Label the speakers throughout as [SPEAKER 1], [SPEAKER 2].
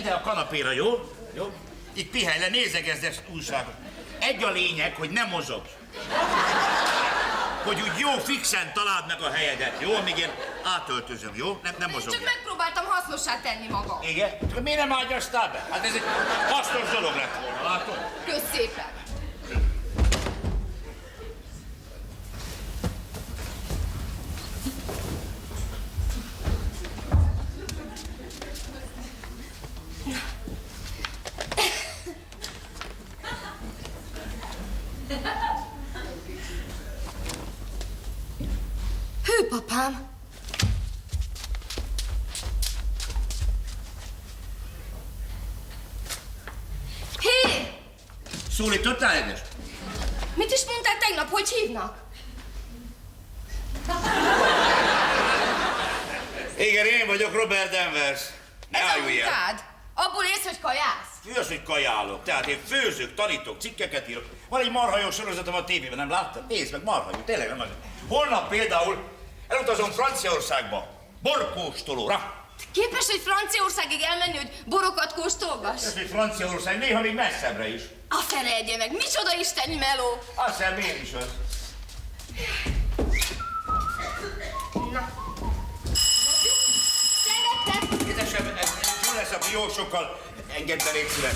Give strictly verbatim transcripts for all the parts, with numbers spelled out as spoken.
[SPEAKER 1] ide a kanapéra, jó? Jó? Itt pihenj le, nézegezd ezt újságot. Egy a lényeg, hogy nem mozogj. Hogy úgy jó fixen találd meg a helyedet, jó? Amíg én átöltözöm, jó? Nem, nem mozogj.
[SPEAKER 2] Csak megpróbáltam hasznossá tenni magam.
[SPEAKER 1] Igen? Miért nem ágyaztál be? Hát ez egy hasznos dolog lett volna, látod?
[SPEAKER 2] Kösz szépen. Hű, papám! Hé!
[SPEAKER 1] Szólítottál, Édes?
[SPEAKER 2] Mit is mondtál tegnap, hogy hívnak?
[SPEAKER 1] Igen, én vagyok Robert Danvers.
[SPEAKER 2] Ez a munkád? Abból élsz, hogy kajász?
[SPEAKER 1] Mi az, hogy kajálok? Tehát én főzök, tanítok, cikkeket írok. Van egy marha jó sorozatom a tévében, nem láttad? Nézd meg, marha jó, tényleg nem az. Holnap például elutazom Franciaországba, borkóstolóra.
[SPEAKER 2] Képes, hogy Franciaországig elmenni, hogy borokat kóstolgass?
[SPEAKER 1] Ez, hogy Franciaország, néha még messzebbre is.
[SPEAKER 2] A feledje meg, micsoda isteni meló!
[SPEAKER 1] Azt hiszem, miért is az.
[SPEAKER 2] Na. Csengettek!
[SPEAKER 1] Édesem, ez jó lesz a fiósokkal. Engedd be, légy szíves.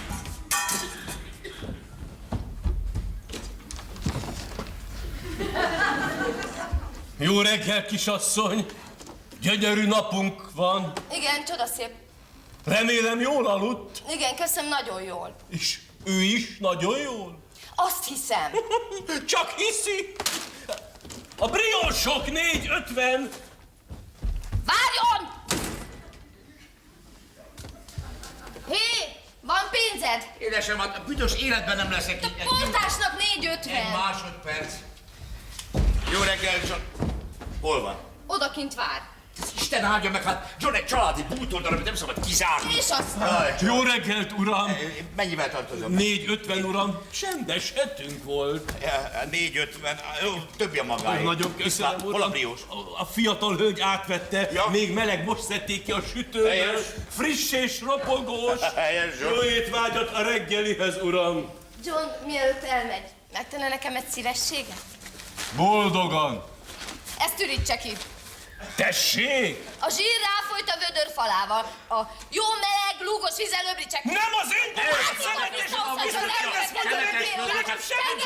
[SPEAKER 3] Jó reggel, kisasszony! Gyönyörű napunk van.
[SPEAKER 2] Igen, csodaszép.
[SPEAKER 3] Remélem jól aludt.
[SPEAKER 2] Igen, köszönöm, nagyon jól.
[SPEAKER 3] És ő is nagyon jól?
[SPEAKER 2] Azt hiszem.
[SPEAKER 3] Csak hiszi! A briósok négy ötven.
[SPEAKER 2] Várjon! Hé, van pénzed?
[SPEAKER 1] Édesem, a büdös életben nem leszek
[SPEAKER 2] A
[SPEAKER 1] így.
[SPEAKER 2] portásnak négy ötven.
[SPEAKER 1] Egy másodperc. Jó reggel, John. Hol van?
[SPEAKER 2] Odakint vár.
[SPEAKER 1] Isten áldja meg, hát John egy családi bútoldal, amit nem szabad kizárni.
[SPEAKER 2] És aztán?
[SPEAKER 3] Jó reggelt, uram!
[SPEAKER 1] Mennyivel tartozom?
[SPEAKER 3] négy ötven, uram. Csendes hetünk volt.
[SPEAKER 1] négy ötven, jó, többi a magáé.
[SPEAKER 3] Nagyon köszönöm,
[SPEAKER 1] Hol
[SPEAKER 3] uram.
[SPEAKER 1] a briós?
[SPEAKER 3] A fiatal hölgy átvette,
[SPEAKER 1] Ja.
[SPEAKER 3] még meleg, most szedték ki a sütőből.
[SPEAKER 1] Helyes.
[SPEAKER 3] Friss és ropogós.
[SPEAKER 1] Helyes, John.
[SPEAKER 3] Jó étvágyat a reggelihez, uram.
[SPEAKER 2] John, mielőtt elmegy, megtenne nekem egy szívességet?
[SPEAKER 3] Boldogan.
[SPEAKER 2] Ezt ürítse ki.
[SPEAKER 3] Tessék!
[SPEAKER 2] A zsír ráfolyt a vödör falával. A jó meleg, lúgos vízzel öblítsek ki.
[SPEAKER 3] Nem az én
[SPEAKER 2] Hát, nekem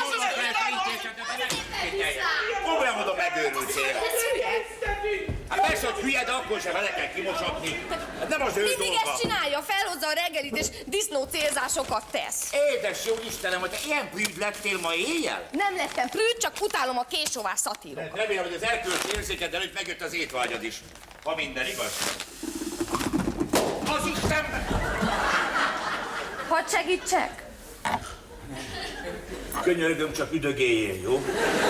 [SPEAKER 1] Komolyan mondom, megőrültél. Hát persze, hogy hülye, de akkor sem vele kell kimosatni. Hát nem az ő
[SPEAKER 2] Mindig
[SPEAKER 1] dolga.
[SPEAKER 2] ezt csinálja, felhozza a reggelit és disznó célzásokat tesz.
[SPEAKER 1] Édes jó Istenem, hogy te ilyen prűd lettél ma éjjel?
[SPEAKER 2] Nem lettem prűd, csak utálom a késóvás szatírokat.
[SPEAKER 1] Remélem, hogy az erkölcsi érzéked előtt megjött az étvágyad is. Ha minden igaz. Az Isten!
[SPEAKER 2] Hadd segítsek?
[SPEAKER 1] Könyörgöm, csak üdögéljél, jó?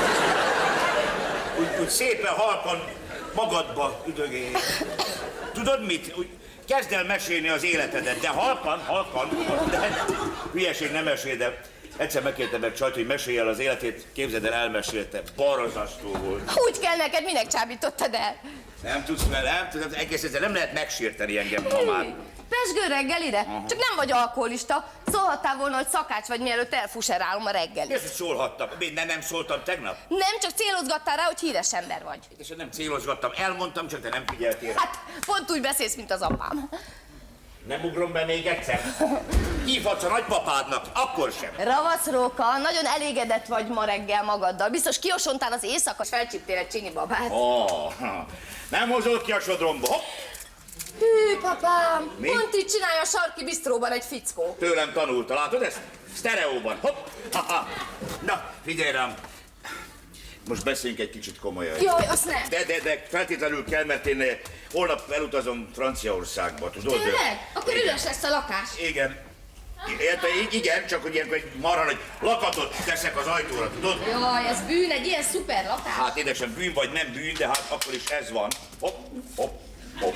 [SPEAKER 1] Úgy, úgy szépen halkan magadba üdögéljél. Tudod mit? Úgy kezd el mesélni az életedet, de halkan, halkan, de hülyeség nem mesél, de egyszer megkértem meg csajt, hogy mesélj el az életét, képzeld el, elmesélte. Barazasztó volt.
[SPEAKER 2] Úgy kell neked, minek csábítottad el?
[SPEAKER 1] Nem tudsz vele, nem tudod, egész ezzel nem lehet megsérteni engem ma már.
[SPEAKER 2] Pesgő reggelire?
[SPEAKER 1] Aha.
[SPEAKER 2] Csak nem vagy alkoholista. Szólhattál volna, hogy szakács vagy, mielőtt elfuserálom a reggelit.
[SPEAKER 1] Miért, hogy szólhattam? Én nem, nem szóltam tegnap?
[SPEAKER 2] Nem, csak célozgattál rá, hogy híres ember vagy.
[SPEAKER 1] És nem célozgattam, elmondtam, csak te nem figyeltél.
[SPEAKER 2] Hát, pont úgy beszélsz, mint az apám.
[SPEAKER 1] Nem ugrom be még egyszer? Hívhatsz a nagypapádnak, akkor sem.
[SPEAKER 2] Ravasz Róka, nagyon elégedett vagy ma reggel magaddal. Biztos kiosontál az éjszaka, és felcsíptél egy csini babát.
[SPEAKER 1] Oh, nem hozol ki a sodromba. Hopp.
[SPEAKER 2] Hű, papám,
[SPEAKER 1] Mi?
[SPEAKER 2] pont így csinálja a sarki bistróban egy fickó.
[SPEAKER 1] Tőlem tanulta, látod ezt? Sztereóban. Hopp. Ha-ha. Na, figyelj rám. Most beszéljünk egy kicsit komolyan.
[SPEAKER 2] Jaj, azt nem.
[SPEAKER 1] De, de, de feltétlenül kell, mert én holnap elutazom Franciaországba, tudod?
[SPEAKER 2] Tényleg? Akkor üres lesz a lakás.
[SPEAKER 1] Igen. Érte, igen, csak hogy ilyenkor egy marha nagy lakatot teszek az ajtóra, tudod?
[SPEAKER 2] Jaj, ez bűn, egy ilyen szuper lakás.
[SPEAKER 1] Hát édesem, bűn vagy nem bűn, de hát akkor is ez van. Hopp, hopp, hopp.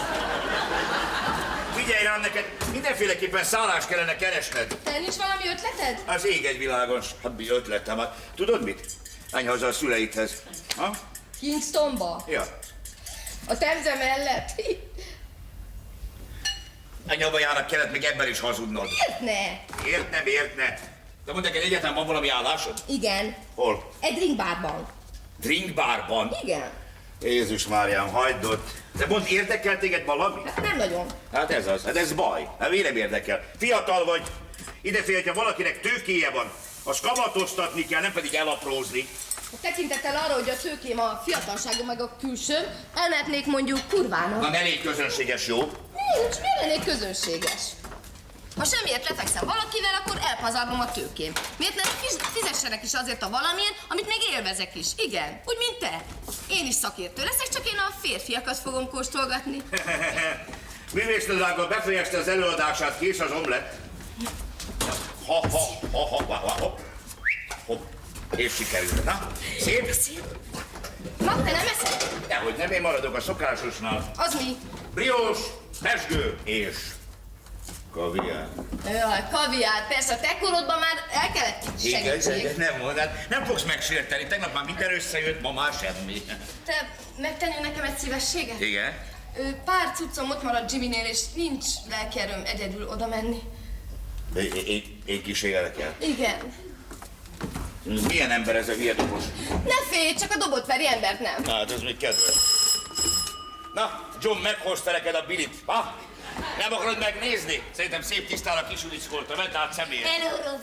[SPEAKER 1] Figyelj rám, neked mindenféleképpen szállást kellene keresned.
[SPEAKER 2] Te nincs valami ötleted?
[SPEAKER 1] Az ég egy világon, hát mi ötletem, hát tudod mit? Menj haza a szüleidhez. Ha?
[SPEAKER 2] Kingstonba?
[SPEAKER 1] Ja.
[SPEAKER 2] A Temze mellett?
[SPEAKER 1] A nyavajának kellett még ebben is hazudnod.
[SPEAKER 2] Ne.
[SPEAKER 1] Értne, értne. De mondd neked, egyáltalán van valami állásod?
[SPEAKER 2] Igen.
[SPEAKER 1] Hol?
[SPEAKER 2] Egy drinkbárban.
[SPEAKER 1] Drinkbárban?
[SPEAKER 2] Igen.
[SPEAKER 1] Jézus Máriám, hagyd ott. De mondd, érdekel téged valami?
[SPEAKER 2] Nem nagyon.
[SPEAKER 1] Hát ez az, hát ez baj. Hát miért nem érdekel? Fiatal vagy, idefél, hogyha valakinek tőkéje van, az kamatoztatni kell, nem pedig elaprózni.
[SPEAKER 2] Tekintettel arra, hogy a tőkém a fiatalságom meg a külsőm, elmehetnék mondjuk kurvának.
[SPEAKER 1] Na, ne légy közönséges, jó?
[SPEAKER 2] Nincs, miért lennék közönséges? Ha semmiért lefekszem valakivel, akkor elpazarlom a tőkém. Miért nem fiz- fizessenek is azért a valamilyen, amit még élvezek is? Igen, úgy, mint te. Én is szakértő leszek, csak én a férfiakat fogom kóstolgatni.
[SPEAKER 1] Művésznődággal befejezte az előadását, kész az omlett. Ha, ha, ha, ha, ha, ha, ha. Hopp. És sikerült. Na, szép?
[SPEAKER 2] Na, te nem eszed?
[SPEAKER 1] Dehogy nem, én maradok a szokásosnál.
[SPEAKER 2] Az mi?
[SPEAKER 1] Briós, pesgő és kaviár.
[SPEAKER 2] Jaj, kaviár, persze, a te korodban már el kellett
[SPEAKER 1] Igen,
[SPEAKER 2] segítség.
[SPEAKER 1] nem mondod, nem fogsz megsérteni. Tegnap már minden összejött, ma már semmi.
[SPEAKER 2] Te megtennél nekem egy szívességet?
[SPEAKER 1] Igen?
[SPEAKER 2] Ö, Pár cuccom ott maradt Jimmynél, és nincs lelkierőm egyedül oda menni.
[SPEAKER 1] Én, én, én kísérlek el.
[SPEAKER 2] Igen.
[SPEAKER 1] Milyen ember ez a hülye dobos?
[SPEAKER 2] Ne félj, csak a dobott veri embert nem.
[SPEAKER 1] Hát ez még kedves. Na, John meghozta neked a bilit. Ha? Nem akarod megnézni? Szerintem szép tisztára kisulickolta, vedd át személyre.
[SPEAKER 2] Hello,